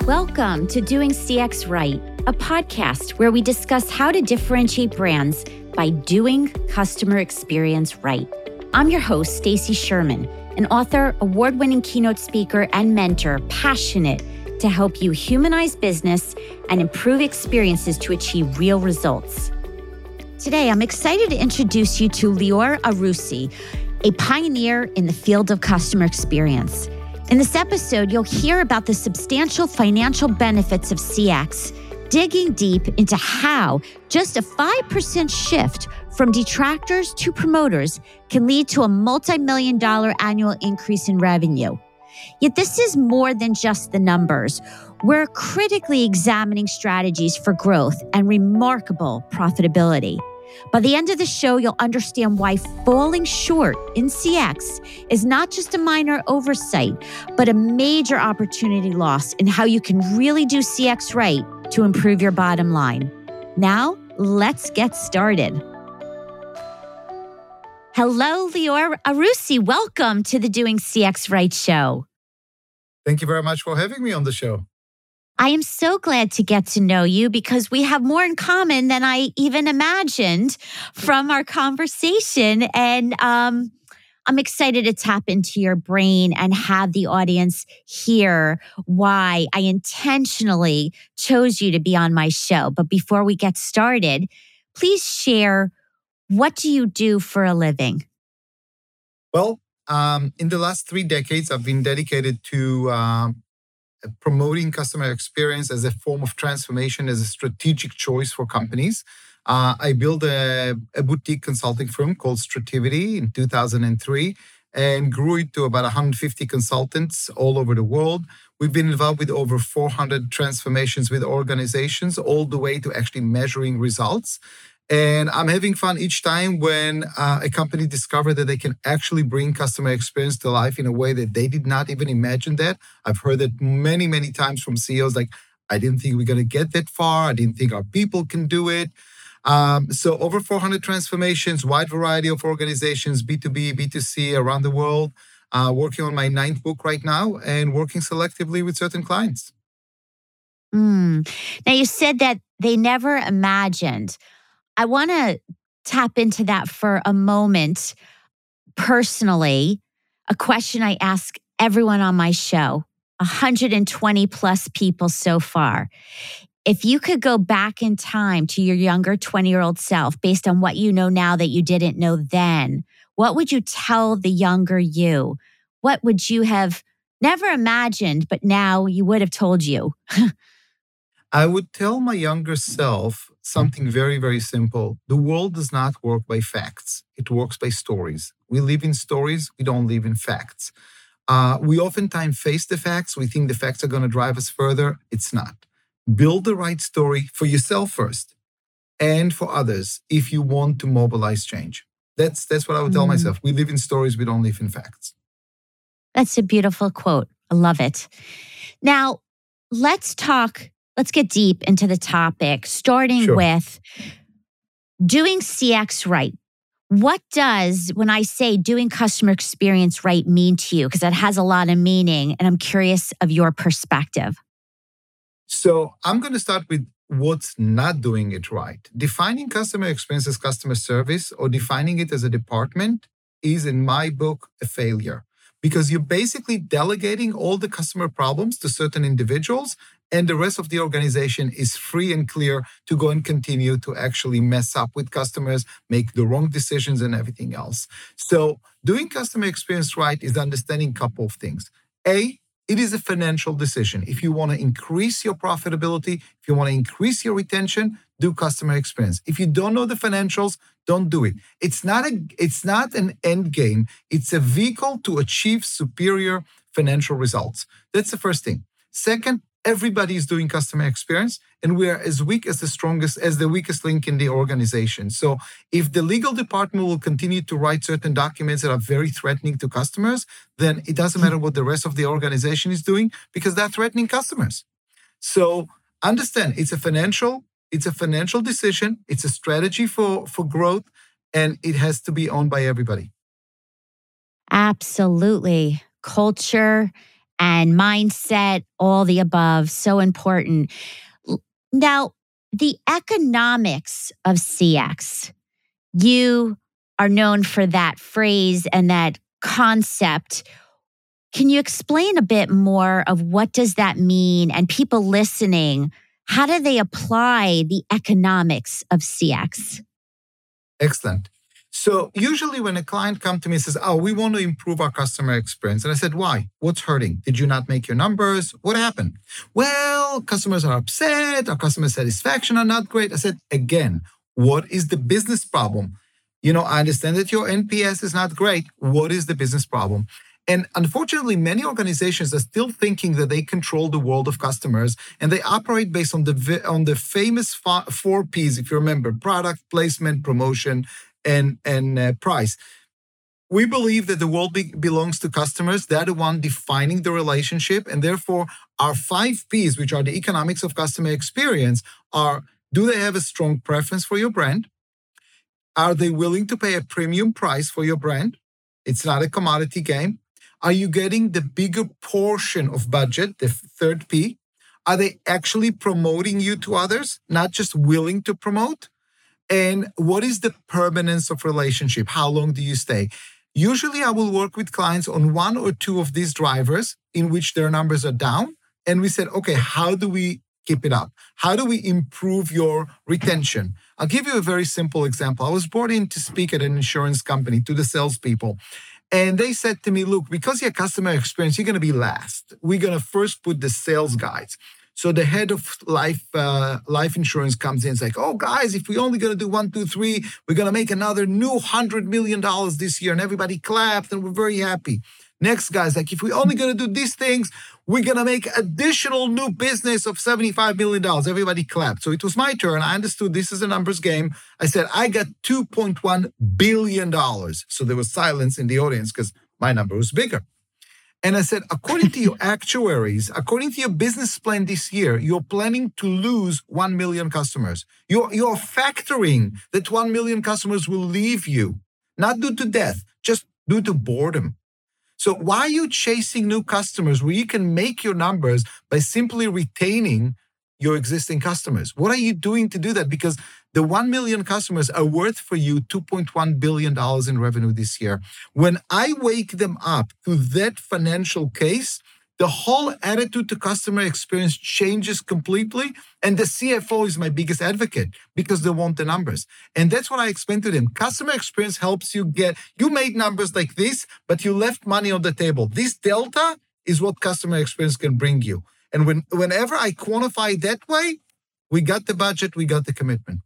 Welcome to Doing CX Right, a podcast where we discuss how to differentiate brands by doing customer experience right. I'm your host, Stacy Sherman, an author, award-winning keynote speaker, and mentor passionate to help you humanize business and improve experiences to achieve real results. Today, I'm excited to introduce you to Lior Arusi, a pioneer in the field of customer experience. In this episode, you'll hear about the substantial financial benefits of CX, digging deep into how just a 5% shift from detractors to promoters can lead to a multi-million-dollar annual increase in revenue. Yet this is more than just the numbers. We're critically examining strategies for growth and remarkable profitability. By the end of the show, you'll understand why falling short in CX is not just a minor oversight, but a major opportunity loss, and how you can really do CX right to improve your bottom line. Now, let's get started. Hello, Lior Arusi. Welcome to the Doing CX Right show. Thank you very much for having me on the show. I am so glad to get to know you because we have more in common than I even imagined from our conversation. And I'm excited to tap into your brain and have the audience hear why I intentionally chose you to be on my show. But before we get started, please share, what do you do for a living? Well, in the last 3 decades, I've been dedicated to promoting customer experience as a form of transformation, as a strategic choice for companies. I built a boutique consulting firm called Strativity in 2003 and grew it to about 150 consultants all over the world. We've been involved with over 400 transformations with organizations, all the way to actually measuring results. And I'm having fun each time when a company discovers that they can actually bring customer experience to life in a way that they did not even imagine that. I've heard that many, many times from CEOs, like, I didn't think we're going to get that far. I didn't think our people can do it. So over 400 transformations, wide variety of organizations, B2B, B2C around the world, working on my 9th book right now and working selectively with certain clients. Now, you said that they never imagined. I want to tap into that for a moment. Personally, a question I ask everyone on my show, 120 plus people so far. If you could go back in time to your younger 20-year-old self, based on what you know now that you didn't know then, what would you tell the younger you? What would you have never imagined, but now you would have told you? I would tell my younger self something very, very simple. The world does not work by facts. It works by stories. We live in stories. We don't live in facts. We oftentimes face the facts. We think the facts are going to drive us further. It's not. Build the right story for yourself first and for others if you want to mobilize change. That's what I would tell myself. We live in stories. We don't live in facts. That's a beautiful quote. I love it. Now, let's get deep into the topic, starting with doing CX right. What does, when I say doing customer experience right, mean to you? Because that has a lot of meaning, and I'm curious of your perspective. So I'm going to start with what's not doing it right. Defining customer experience as customer service or defining it as a department is, in my book, a failure. Because you're basically delegating all the customer problems to certain individuals, and the rest of the organization is free and clear to go and continue to actually mess up with customers, make the wrong decisions and everything else. So doing customer experience right is understanding a couple of things. A, it is a financial decision. If you want to increase your profitability, if you want to increase your retention, do customer experience. If you don't know the financials, don't do it. It's not an end game. It's a vehicle to achieve superior financial results. That's the first thing. Second, everybody is doing customer experience, and we are as weak as the weakest link in the organization. So if the legal department will continue to write certain documents that are very threatening to customers, then it doesn't matter what the rest of the organization is doing because they're threatening customers. So understand, it's a financial decision. It's a strategy for growth, and it has to be owned by everybody. Absolutely. Culture and mindset, all the above, so important. Now, the economics of CX, you are known for that phrase and that concept. Can you explain a bit more of what does that mean? And people listening, how do they apply the economics of CX? Excellent. So usually when a client comes to me and says, oh, we want to improve our customer experience. And I said, why? What's hurting? Did you not make your numbers? What happened? Well, customers are upset. Our customer satisfaction are not great. I said, again, what is the business problem? I understand that your NPS is not great. What is the business problem? And unfortunately, many organizations are still thinking that they control the world of customers, and they operate based on the famous 4 Ps, if you remember: product, placement, promotion, and price. We believe that the world belongs to customers. They're the one defining the relationship, and therefore our 5 Ps, which are the economics of customer experience, are: do they have a strong preference for your brand? Are they willing to pay a premium price for your brand? It's not a commodity game. Are you getting the bigger portion of budget, the 3rd P? Are they actually promoting you to others, not just willing to promote? And what is the permanence of relationship? How long do you stay? Usually I will work with clients on 1 or 2 of these drivers in which their numbers are down. And we said, okay, how do we keep it up? How do we improve your retention? I'll give you a very simple example. I was brought in to speak at an insurance company to the salespeople. And they said to me, look, because your customer experience, you're going to be last. We're going to first put the sales guides. So the head of life insurance comes in and is like, oh, guys, if we're only going to do 1, 2, 3, we're going to make another new $100 million this year. And everybody clapped and we're very happy. Next guy's like, if we're only going to do these things, we're going to make additional new business of $75 million. Everybody clapped. So it was my turn. I understood this is a numbers game. I said, I got $2.1 billion. So there was silence in the audience because my number was bigger. And I said, according to your actuaries, according to your business plan this year, you're planning to lose 1 million customers. You're factoring that 1 million customers will leave you, not due to death, just due to boredom. So why are you chasing new customers where you can make your numbers by simply retaining your existing customers? What are you doing to do that? Because the 1 million customers are worth for you $2.1 billion in revenue this year. When I wake them up to that financial case, the whole attitude to customer experience changes completely. And the CFO is my biggest advocate because they want the numbers. And that's what I explained to them. Customer experience helps you you made numbers like this, but you left money on the table. This delta is what customer experience can bring you. And whenever I quantify it that way, we got the budget, we got the commitment.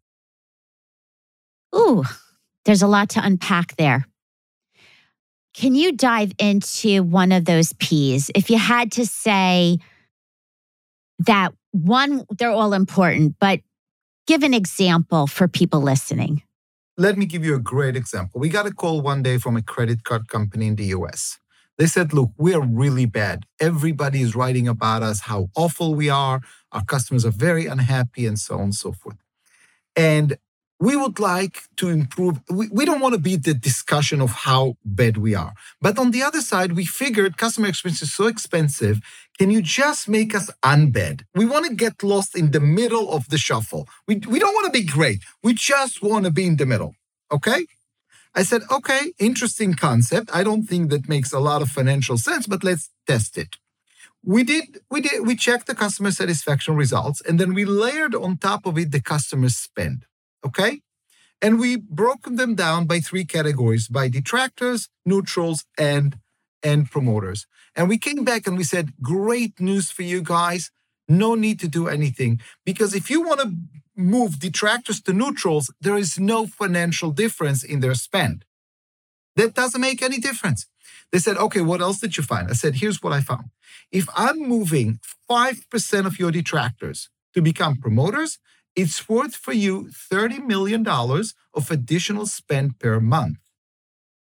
Ooh, there's a lot to unpack there. Can you dive into one of those Ps? If you had to say that one, they're all important, but give an example for people listening. Let me give you a great example. We got a call one day from a credit card company in the US. They said, look, we are really bad. Everybody is writing about us, how awful we are. Our customers are very unhappy and so on and so forth. And we would like to improve. We don't want to be the discussion of how bad we are. But on the other side, we figured customer experience is so expensive. Can you just make us unbad? We want to get lost in the middle of the shuffle. We don't want to be great. We just want to be in the middle. Okay? I said, okay, interesting concept. I don't think that makes a lot of financial sense, but let's test it. We checked the customer satisfaction results, and then we layered on top of it the customer spend. Okay? And we broke them down by 3 categories: by detractors, neutrals, and promoters. And we came back and we said, great news for you guys. No need to do anything. Because if you want to move detractors to neutrals, there is no financial difference in their spend. That doesn't make any difference. They said, okay, what else did you find? I said, here's what I found. If I'm moving 5% of your detractors to become promoters, it's worth for you $30 million of additional spend per month.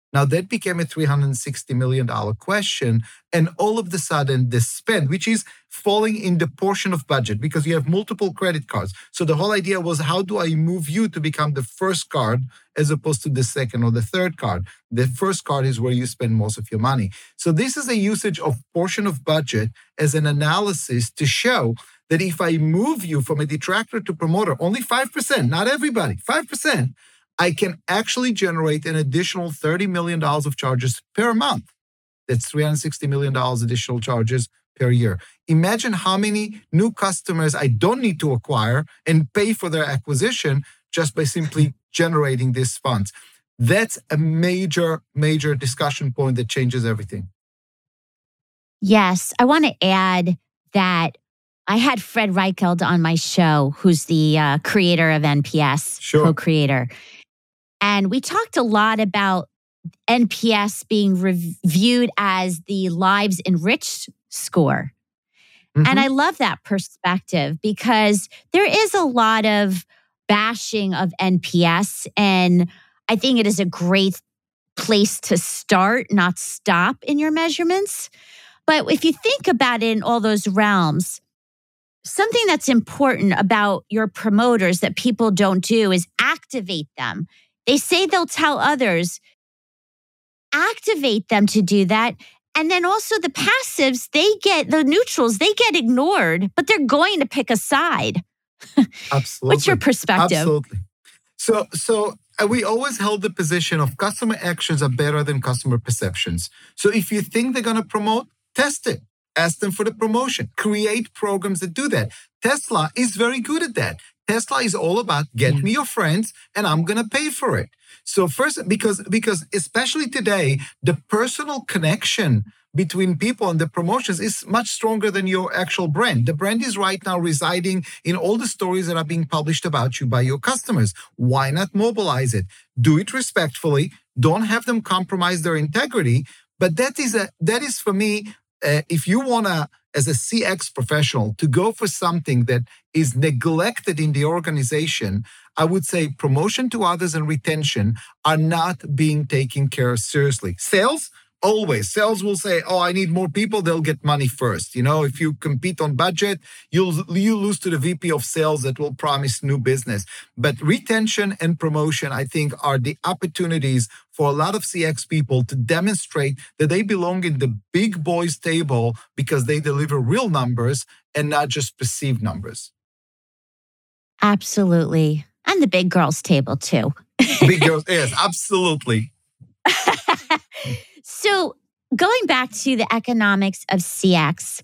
Now that became a $360 million question. And all of a sudden, the spend, which is falling in the portion of budget because you have multiple credit cards. So the whole idea was, how do I move you to become the first card as opposed to the second or the third card? The first card is where you spend most of your money. So this is a usage of portion of budget as an analysis to show that if I move you from a detractor to promoter, only 5%, not everybody, 5%, I can actually generate an additional $30 million of charges per month. That's $360 million additional charges per year. Imagine how many new customers I don't need to acquire and pay for their acquisition just by simply generating these funds. That's a major, major discussion point that changes everything. Yes. I want to add that I had Fred Reichheld on my show, who's the creator of NPS, co-creator. And we talked a lot about NPS being reviewed as the lives enriched score. Mm-hmm. And I love that perspective because there is a lot of bashing of NPS. And I think it is a great place to start, not stop in your measurements. But if you think about it in all those realms, something that's important about your promoters that people don't do is activate them. They say they'll tell others, activate them to do that. And then also the passives, the neutrals, they get ignored, but they're going to pick a side. Absolutely. What's your perspective? Absolutely. So we always held the position of customer actions are better than customer perceptions. So if you think they're going to promote, test it. Ask them for the promotion. Create programs that do that. Tesla is very good at that. Tesla is all about get me your friends and I'm going to pay for it. So first, because especially today, the personal connection between people and the promotions is much stronger than your actual brand. The brand is right now residing in all the stories that are being published about you by your customers. Why not mobilize it? Do it respectfully. Don't have them compromise their integrity. But that is for me, if you want to, as a CX professional, to go for something that is neglected in the organization, I would say promotion to others and retention are not being taken care of seriously. Sales, always. Sales will say, oh, I need more people. They'll get money first. You know, if you compete on budget, you lose to the VP of sales that will promise new business. But retention and promotion, I think, are the opportunities for a lot of CX people to demonstrate that they belong in the big boys table because they deliver real numbers and not just perceived numbers. Absolutely. And the big girls table too. Big girls, yes, absolutely. So going back to the economics of CX,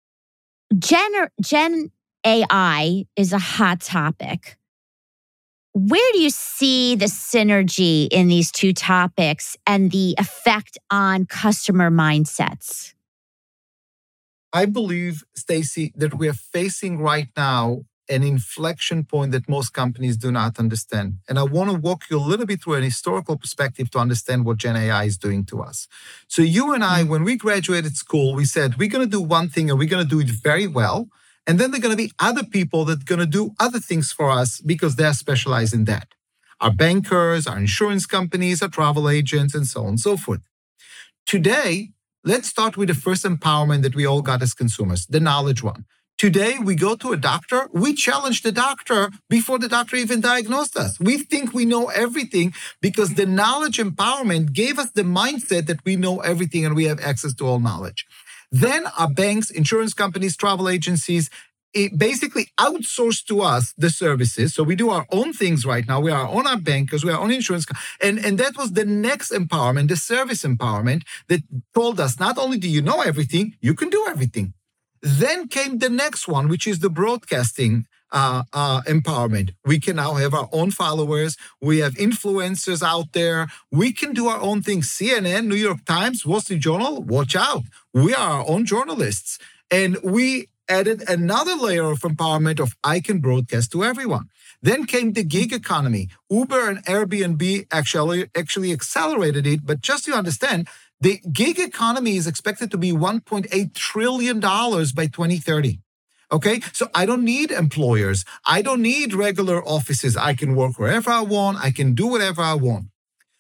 Gen AI is a hot topic. Where do you see the synergy in these two topics and the effect on customer mindsets? I believe, Stacy, that we are facing right now an inflection point that most companies do not understand. And I want to walk you a little bit through an historical perspective to understand what Gen AI is doing to us. So you and I, when we graduated school, we said, we're going to do one thing and we're going to do it very well. And then there are going to be other people that are going to do other things for us because they're specialized in that. Our bankers, our insurance companies, our travel agents, and so on and so forth. Today, let's start with the first empowerment that we all got as consumers, the knowledge one. Today, we go to a doctor, we challenge the doctor before the doctor even diagnosed us. We think we know everything because the knowledge empowerment gave us the mindset that we know everything and we have access to all knowledge. Then our banks, insurance companies, travel agencies, it basically outsource to us the services. So we do our own things right now. We are on our bankers, we are on insurance. And that was the next empowerment, the service empowerment that told us, not only do you know everything, you can do everything. Then came the next one, which is the broadcasting empowerment. We can now have our own followers. We have influencers out there. We can do our own things. CNN, New York Times, Wall Street Journal, watch out. We are our own journalists. And we added another layer of empowerment of I can broadcast to everyone. Then came the gig economy. Uber and Airbnb actually accelerated it. But just so you understand, the gig economy is expected to be $1.8 trillion by 2030. Okay, so I don't need employers. I don't need regular offices. I can work wherever I want. I can do whatever I want.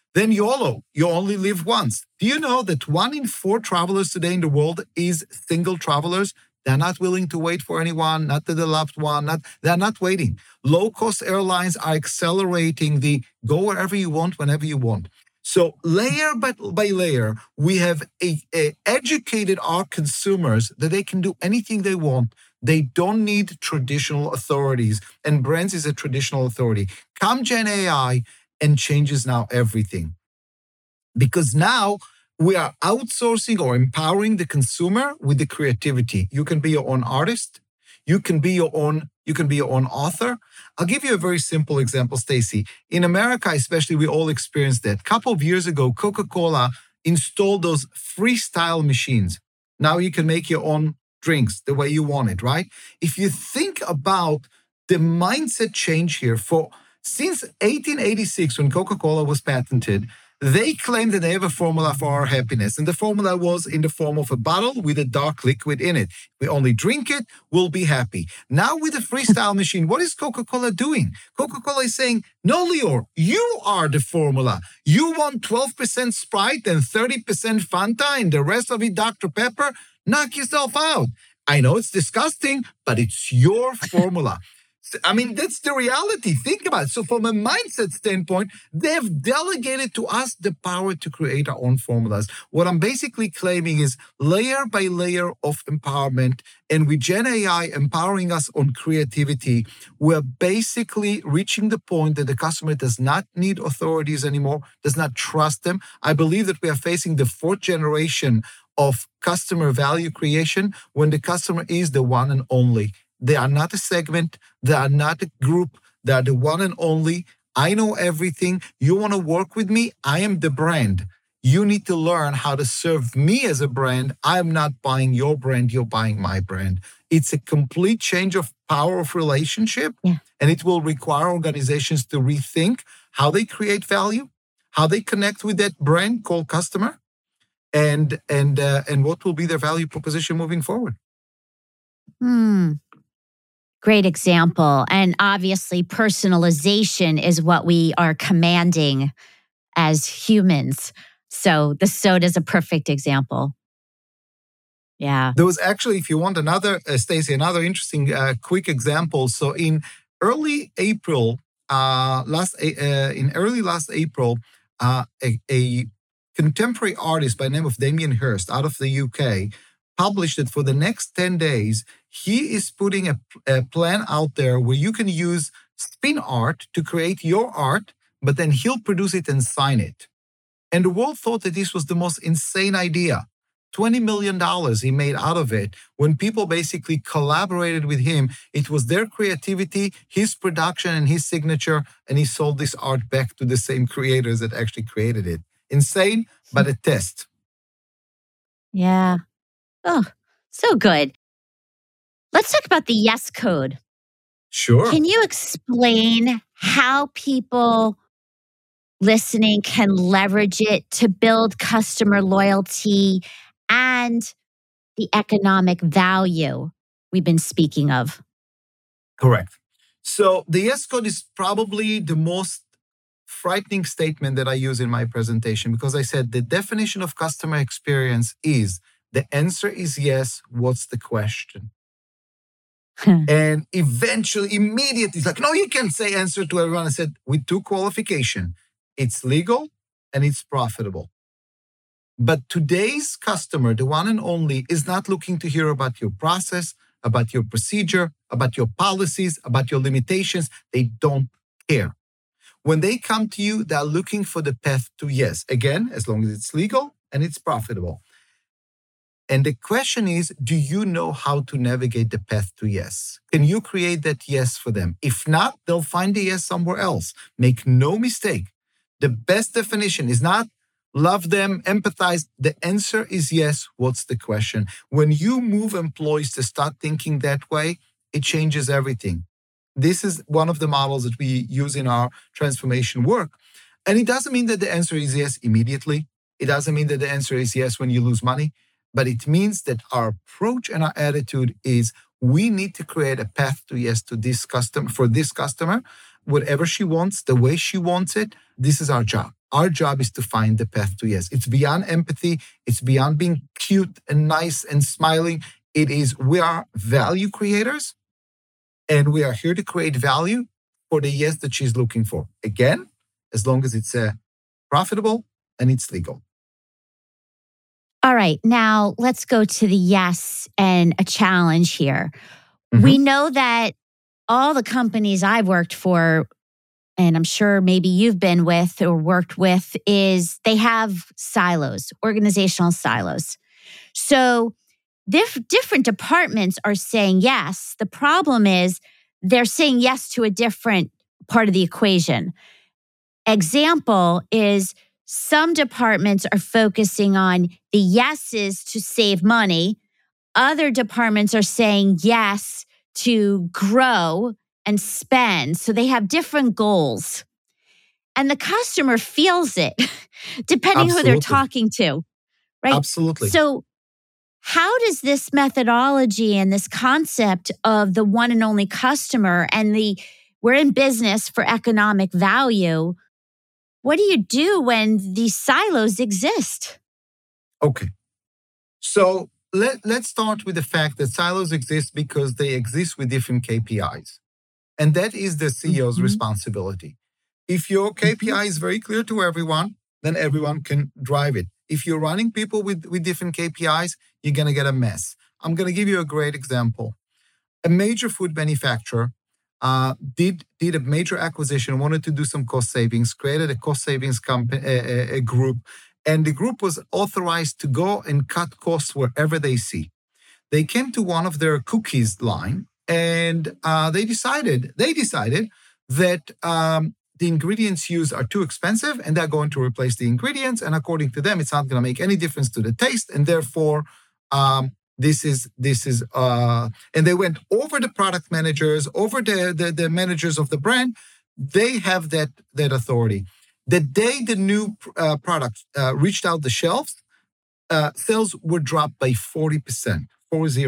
Then YOLO, you only live once. Do you know that 1 in 4 travelers today in the world is single travelers? They're not willing to wait for anyone, not to the loved one. They're not waiting. Low-cost airlines are accelerating the go wherever you want, whenever you want. So layer by layer, we have educated our consumers that they can do anything they want. They don't need traditional authorities, and brands is a traditional authority. Come Gen AI and changes now everything. Because now we are outsourcing or empowering the consumer with the creativity. You can be your own artist. You can be your own author. I'll give you a very simple example, Stacy. In America, especially, we all experienced that. A couple of years ago, Coca-Cola installed those freestyle machines. Now you can make your own drinks the way you want it, right? If you think about the mindset change here, since 1886, when Coca-Cola was patented, they claimed that they have a formula for our happiness. And the formula was in the form of a bottle with a dark liquid in it. We only drink it, we'll be happy. Now with the freestyle machine, what is Coca-Cola doing? Coca-Cola is saying, no, Lior, you are the formula. You want 12% Sprite and 30% Fanta and the rest of it Dr. Pepper? Knock yourself out. I know it's disgusting, but it's your formula. I mean, that's the reality. Think about it. So from a mindset standpoint, they've delegated to us the power to create our own formulas. What I'm basically claiming is layer by layer of empowerment. And with Gen AI empowering us on creativity, we're basically reaching the point that the customer does not need authorities anymore, does not trust them. I believe that we are facing the 4th generation of customer value creation when the customer is the one and only. They are not a segment. They are not a group. They are the one and only. I know everything. You want to work with me? I am the brand. You need to learn how to serve me as a brand. I'm not buying your brand. You're buying my brand. It's a complete change of power of relationship. Yeah. And it will require organizations to rethink how they create value, how they connect with that brand called customer, and what will be their value proposition moving forward. Great example. And obviously, personalization is what we are commanding as humans. So the soda is a perfect example. Yeah. There was actually, if you want another, Stacy, another interesting quick example. So in early last April, a contemporary artist by the name of Damien Hirst out of the UK published that for the next 10 days, he is putting a plan out there where you can use spin art to create your art, but then he'll produce it and sign it. And the world thought that this was the most insane idea. $20 million he made out of it. When people basically collaborated with him, it was their creativity, his production, and his signature, and he sold this art back to the same creators that actually created it. Insane, but a test. Yeah. Oh, so good. Let's talk about the Yes Code. Sure. Can you explain how people listening can leverage it to build customer loyalty and the economic value we've been speaking of? Correct. So the Yes Code is probably the most frightening statement that I use in my presentation, because I said the definition of customer experience is the answer is yes, what's the question? And eventually, immediately, it's like, no, you can't say answer to everyone. I said, with 2 qualifications. It's legal and it's profitable. But today's customer, the one and only, is not looking to hear about your process, about your procedure, about your policies, about your limitations. They don't care. When they come to you, they're looking for the path to yes. Again, as long as it's legal and it's profitable. And the question is, do you know how to navigate the path to yes? Can you create that yes for them? If not, they'll find the yes somewhere else. Make no mistake. The best definition is not love them, empathize. The answer is yes. What's the question? When you move employees to start thinking that way, it changes everything. This is one of the models that we use in our transformation work. And it doesn't mean that the answer is yes immediately. It doesn't mean that the answer is yes when you lose money. But it means that our approach and our attitude is we need to create a path to yes to this customer, for this customer, whatever she wants, the way she wants it. This is our job. Our job is to find the path to yes. It's beyond empathy. It's beyond being cute and nice and smiling. It is, we are value creators, and we are here to create value for the yes that she's looking for. Again, as long as it's profitable and it's legal. All right. Now let's go to the yes and a challenge here. We know that all the companies I've worked for, and I'm sure maybe you've been with or worked with, is they have silos, organizational silos. So different departments are saying yes. The problem is they're saying yes to a different part of the equation. Example is some departments are focusing on the yeses to save money. Other departments are saying yes to grow and spend. So they have different goals. And the customer feels it, depending who they're talking to, right? Absolutely. So how does this methodology and this concept of the one and only customer and we're in business for economic value, what do you do when these silos exist? Okay. So let's start with the fact that silos exist because they exist with different KPIs. And that is the CEO's responsibility. If your KPI is very clear to everyone, then everyone can drive it. If you're running people with different KPIs, you're going to get a mess. I'm going to give you a great example. A major food manufacturer did a major acquisition, wanted to do some cost savings, created a cost savings company, a group, and the group was authorized to go and cut costs wherever they see. They came to one of their cookies line, and they decided that the ingredients used are too expensive, and they're going to replace the ingredients. And according to them, it's not going to make any difference to the taste, and therefore, this is, and they went over the product managers, over the managers of the brand. They have that authority. The day the new product reached out the shelves, sales were dropped by 40%, 40.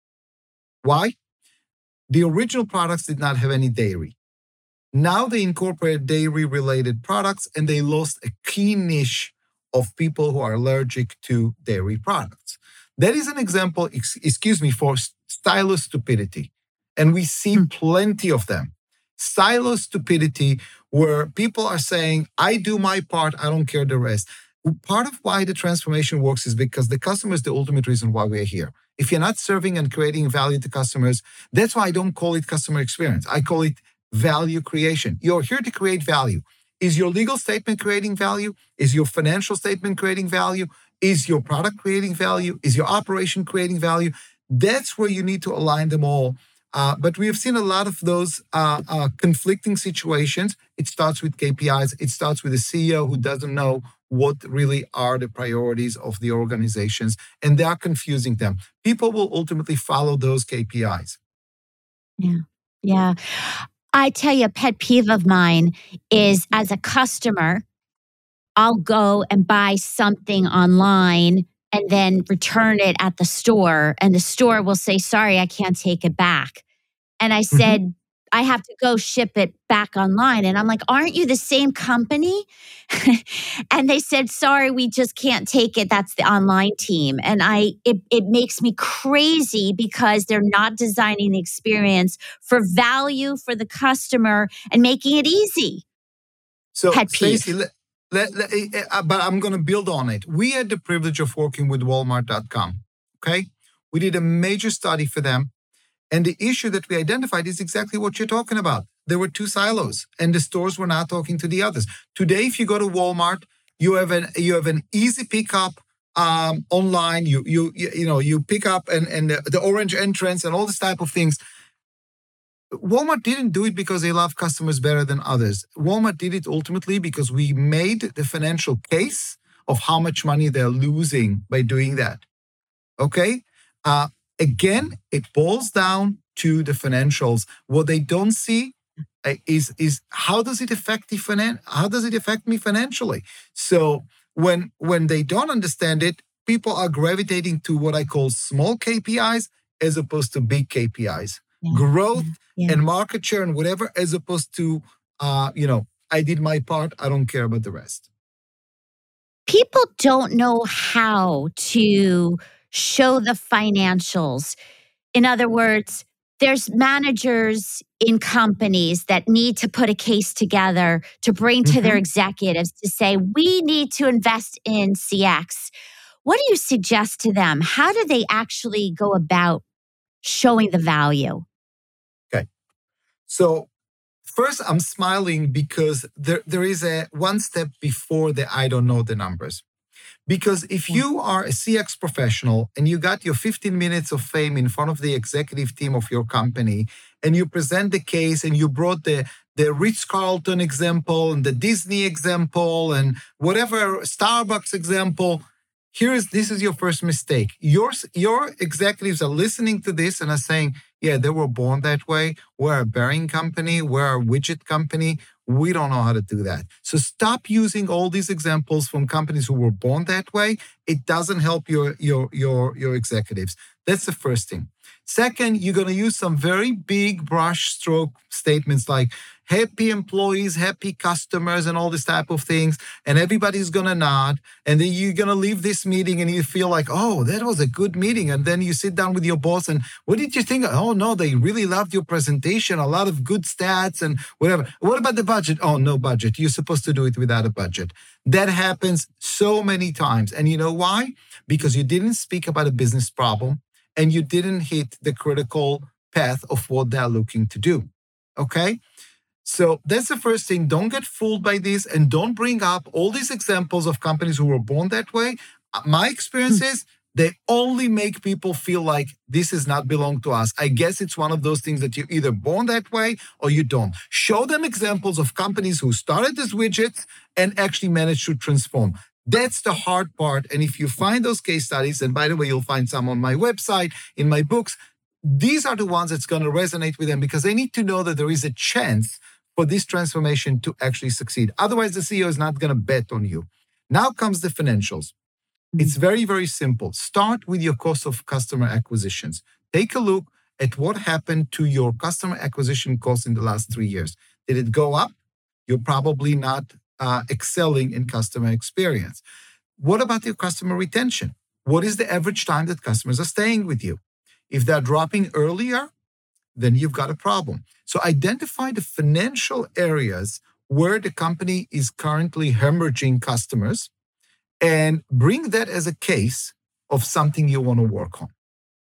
Why? The original products did not have any dairy. Now they incorporated dairy-related products, and they lost a key niche of people who are allergic to dairy products. That is an example, for silo stupidity. And we see plenty of them. Silo stupidity, where people are saying, I do my part, I don't care the rest. Part of why the transformation works is because the customer is the ultimate reason why we're here. If you're not serving and creating value to customers, that's why I don't call it customer experience. I call it value creation. You're here to create value. Is your legal statement creating value? Is your financial statement creating value? Is your product creating value? Is your operation creating value? That's where you need to align them all. But we have seen a lot of those conflicting situations. It starts with KPIs. It starts with a CEO who doesn't know what really are the priorities of the organizations, and they are confusing them. People will ultimately follow those KPIs. Yeah. I tell you, a pet peeve of mine is, as a customer, I'll go and buy something online and then return it at the store, and the store will say, sorry, I can't take it back. And I said, I have to go ship it back online. And I'm like, aren't you the same company? And they said, sorry, we just can't take it. That's the online team. And it makes me crazy because they're not designing the experience for value for the customer and making it easy. So, Stacey, but I'm going to build on it. We had the privilege of working with Walmart.com. Okay. We did a major study for them. And the issue that we identified is exactly what you're talking about. There were two silos, and the stores were not talking to the others. Today, if you go to Walmart, you have an easy pickup online. You pick up and the orange entrance and all this type of things. Walmart didn't do it because they love customers better than others. Walmart did it ultimately because we made the financial case of how much money they're losing by doing that. Okay. Again, it boils down to the financials. What they don't see is how does it affect me financially? So when they don't understand it, people are gravitating to what I call small KPIs as opposed to big KPIs, growth and market share and whatever, as opposed to I did my part. I don't care about the rest. people don't know how to show the financials. In other words, there's managers in companies that need to put a case together to bring to their Mhm. executives to say, we need to invest in CX. What do you suggest to them? How do they actually go about showing the value? Okay. So first, I'm smiling because there is a one step before the I don't know the numbers. Because if Yeah. you are a CX professional and you got your 15 minutes of fame in front of the executive team of your company and you present the case and you brought the Ritz-Carlton example and the Disney example and whatever Starbucks example, this is your first mistake. Your executives are listening to this and are saying, yeah, they were born that way. We're a bearing company. We're a widget company. We don't know how to do that. So stop using all these examples from companies who were born that way. It doesn't help your executives. That's the first thing. Second, you're going to use some very big brush stroke statements like happy employees, happy customers, and all this type of things. And everybody's going to nod. And then you're going to leave this meeting and you feel like, oh, that was a good meeting. And then you sit down with your boss and what did you think? Oh, no, they really loved your presentation. A lot of good stats and whatever. What about the budget? Oh, no budget. You're supposed to do it without a budget. That happens so many times. And you know why? Because you didn't speak about a business problem and you didn't hit the critical path of what they're looking to do. Okay? So that's the first thing. Don't get fooled by this and don't bring up all these examples of companies who were born that way. My experience is they only make people feel like this does not belong to us. I guess it's one of those things that you're either born that way or you don't. Show them examples of companies who started as widgets and actually managed to transform. That's the hard part. And if you find those case studies, and by the way, you'll find some on my website, in my books, these are the ones that's going to resonate with them because they need to know that there is a chance for this transformation to actually succeed. Otherwise, the CEO is not going to bet on you. Now comes the financials. It's very, very simple. Start with your cost of customer acquisitions. Take a look at what happened to your customer acquisition cost in the last 3 years. Did it go up? You're probably not excelling in customer experience. What about your customer retention? What is the average time that customers are staying with you? If they're dropping earlier, then you've got a problem. So identify the financial areas where the company is currently hemorrhaging customers and bring that as a case of something you want to work on.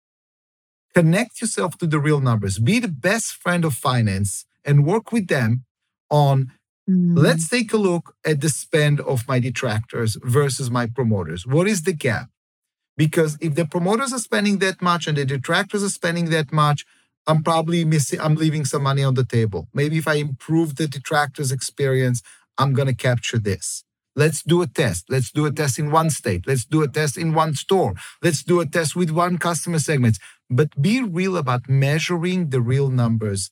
Connect yourself to the real numbers. Be the best friend of finance and work with them on, let's take a look at the spend of my detractors versus my promoters. What is the gap? Because if the promoters are spending that much and the detractors are spending that much, I'm leaving some money on the table. Maybe if I improve the detractors' experience, I'm going to capture this. Let's do a test. Let's do a test in one state. Let's do a test in one store. Let's do a test with one customer segment. But be real about measuring the real numbers.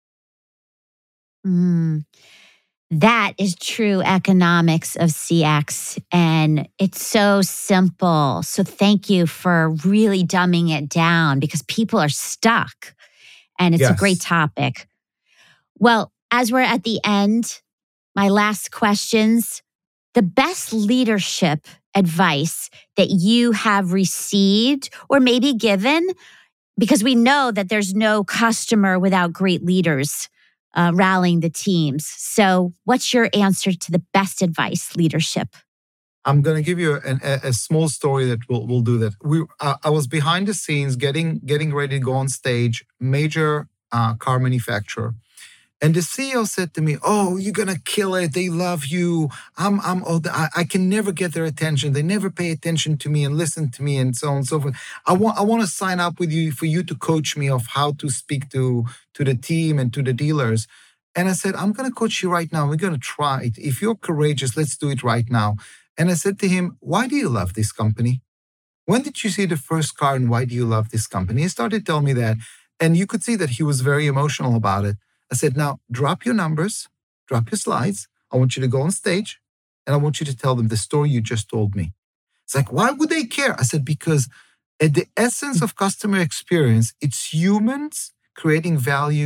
That is true economics of CX. And it's so simple. So thank you for really dumbing it down because people are stuck. And it's a great topic. Well, as we're at the end, my last questions. The best leadership advice that you have received or maybe given, because we know that there's no customer without great leaders rallying the teams. So what's your answer to the best advice leadership? I'm going to give you a small story that will do that. I was behind the scenes getting ready to go on stage, major car manufacturer. And the CEO said to me, "Oh, you're gonna kill it. They love you. I can never get their attention. They never pay attention to me and listen to me, and so on and so forth. I want to sign up with you for you to coach me of how to speak to the team and to the dealers." And I said, "I'm gonna coach you right now. We're gonna try it. If you're courageous, let's do it right now." And I said to him, "Why do you love this company? When did you see the first car, and why do you love this company?" He started telling me that, and you could see that he was very emotional about it. I said, "Now drop your numbers, drop your slides. I want you to go on stage and I want you to tell them the story you just told me." It's like, "Why would they care?" I said, "Because at the essence of customer experience, it's humans creating values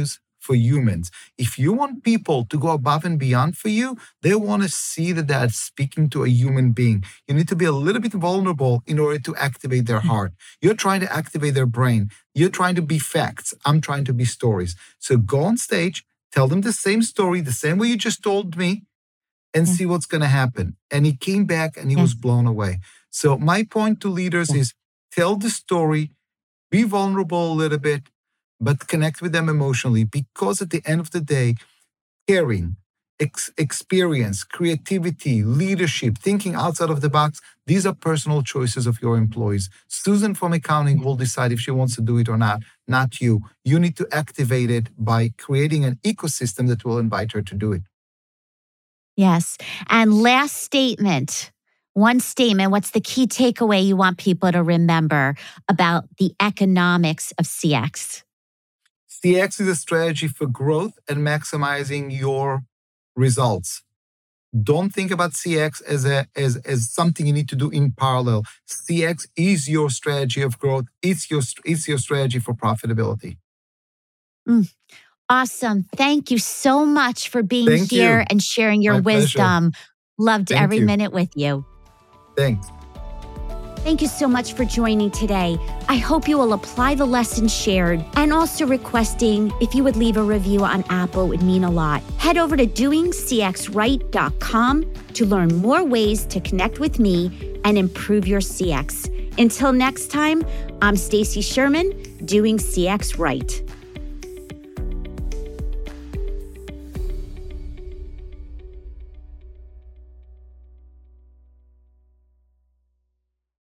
for humans. If you want people to go above and beyond for you, they want to see that they're speaking to a human being. You need to be a little bit vulnerable in order to activate their heart. You're trying to activate their brain. You're trying to be facts. I'm trying to be stories. So go on stage, tell them the same story, the same way you just told me, and see what's going to happen. And he came back and he was blown away. So my point to leaders is tell the story, be vulnerable a little bit, but connect with them emotionally, because at the end of the day, caring, experience, creativity, leadership, thinking outside of the box, these are personal choices of your employees. Susan from accounting will decide if she wants to do it or not you. You need to activate it by creating an ecosystem that will invite her to do it. Yes. And last statement, one statement, what's the key takeaway you want people to remember about the economics of CX? CX is a strategy for growth and maximizing your results. Don't think about CX as something you need to do in parallel. CX is your strategy of growth. It's your strategy for profitability. Awesome. Thank you so much for being here and sharing your wisdom. Loved every minute with you. Thanks. Thank you so much for joining today. I hope you will apply the lessons shared, and also requesting if you would leave a review on Apple would mean a lot. Head over to doingcxright.com to learn more ways to connect with me and improve your CX. Until next time, I'm Stacy Sherman, Doing CX Right.